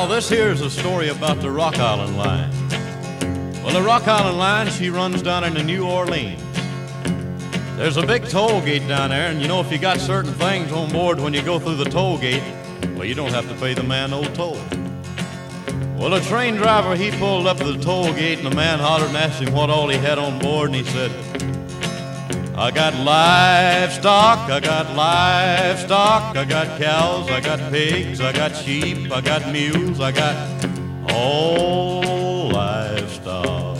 Now, this here is a story about the Rock Island Line. Well, the Rock Island Line, she runs down into New Orleans. There's a big toll gate down there, and you know, if you got certain things on board when you go through the toll gate, well, you don't have to pay the man no toll. Well, the train driver, he pulled up to the toll gate, and the man hollered and asked him what all he had on board, and he said, I got livestock, I got livestock, I got cows, I got pigs, I got sheep, I got mules, I got all livestock.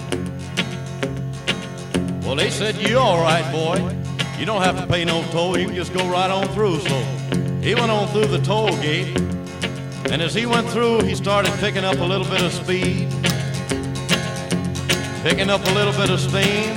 Well, they said, you all right, boy. You don't have to pay no toll, you can just go right on through. So he went on through the toll gate, and as he went through, he started picking up a little bit of speed, picking up a little bit of steam.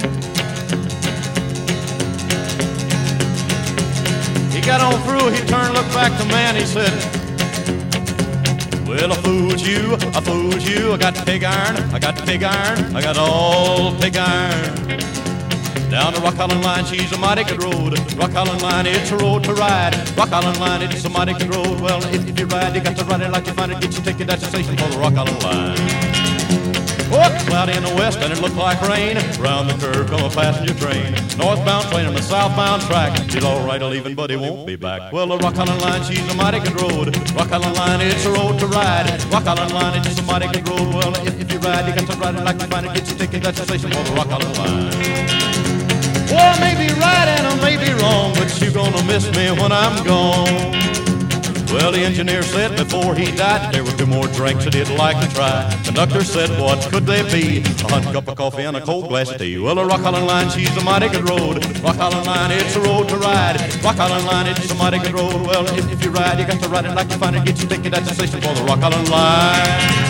He got on through, he turned, looked back to man, he said, well, I fooled you, I got pig iron, I got pig iron, I got all pig iron. Down the Rock Island Line, she's a mighty good road. Rock Island Line, it's a road to ride. Rock Island Line, it's a mighty good road. Well, if you ride, you got to ride it like you find it. Get your ticket at the station for the Rock Island Line. Oh, it's cloudy in the west and it looked like rain. Round the curve come a passenger train. Northbound train on the southbound track. He's all right leaving, but he won't be back. Well, the Rock Island Line, she's a mighty good road. Rock Island Line, it's a road to ride. Rock Island Line, it's a mighty good road. Well, if you ride, you got to ride it like you find it. Get your ticket at the station for the Rock Island Line. Well, I may be right and I may be wrong, but you're gonna miss me when I'm gone. Well, the engineer said before he died there were 2 more drinks that he'd like to try. Conductor said, what could they be? A hot cup of coffee and a cold glass of tea. Well, the Rock Island Line, she's a mighty good road. Rock Island Line, it's a road to ride. Rock Island Line, it's a mighty good road. Well, if you ride, you got to ride it like you find it. Get your ticket at the station for the Rock Island Line.